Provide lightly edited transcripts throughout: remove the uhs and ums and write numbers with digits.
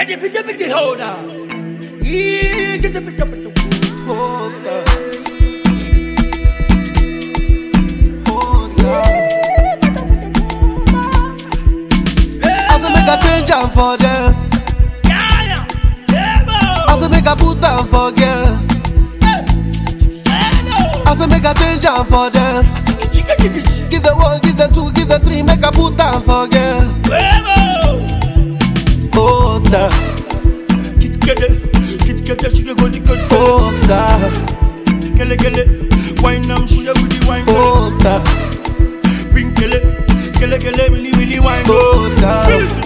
Pity holder. Get the pity holder. I say make a change and for them. I say make a put down for girl. I say make a change and for them. Give them one, give them two, give them three, make a put down for girl. Hold down. Hold down. Wine them, she with the wine. Hold down. Bring really wine. Hold down.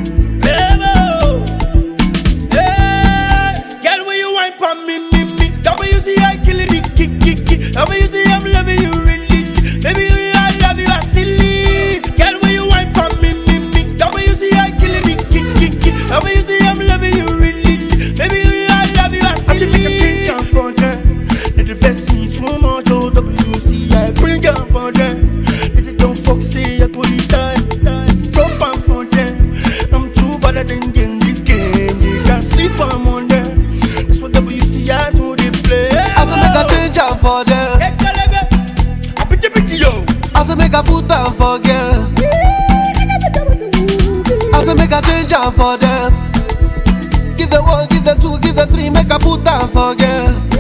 Girl, when you wine for me. That way you see I killing it, kick. That way you see I'm loving you really. Baby, I love you, I silly. Girl, when you wine for me. That way you see I killing it, kick. That way you see I'm loving you really. Baby, I love you, I silly. I make a change for them. They invest me too much, WCI. Bring down for them. They say don't fuck, say I put it down. Drop on for them. I'm too bad at them in this game. They can't sleep on them. That's what WCI do, they play. I say make a change and for them. I pity yo. I say make a put down for girl. I say make a change and for them. Give them one, give them two, give them three, make a put down for girl.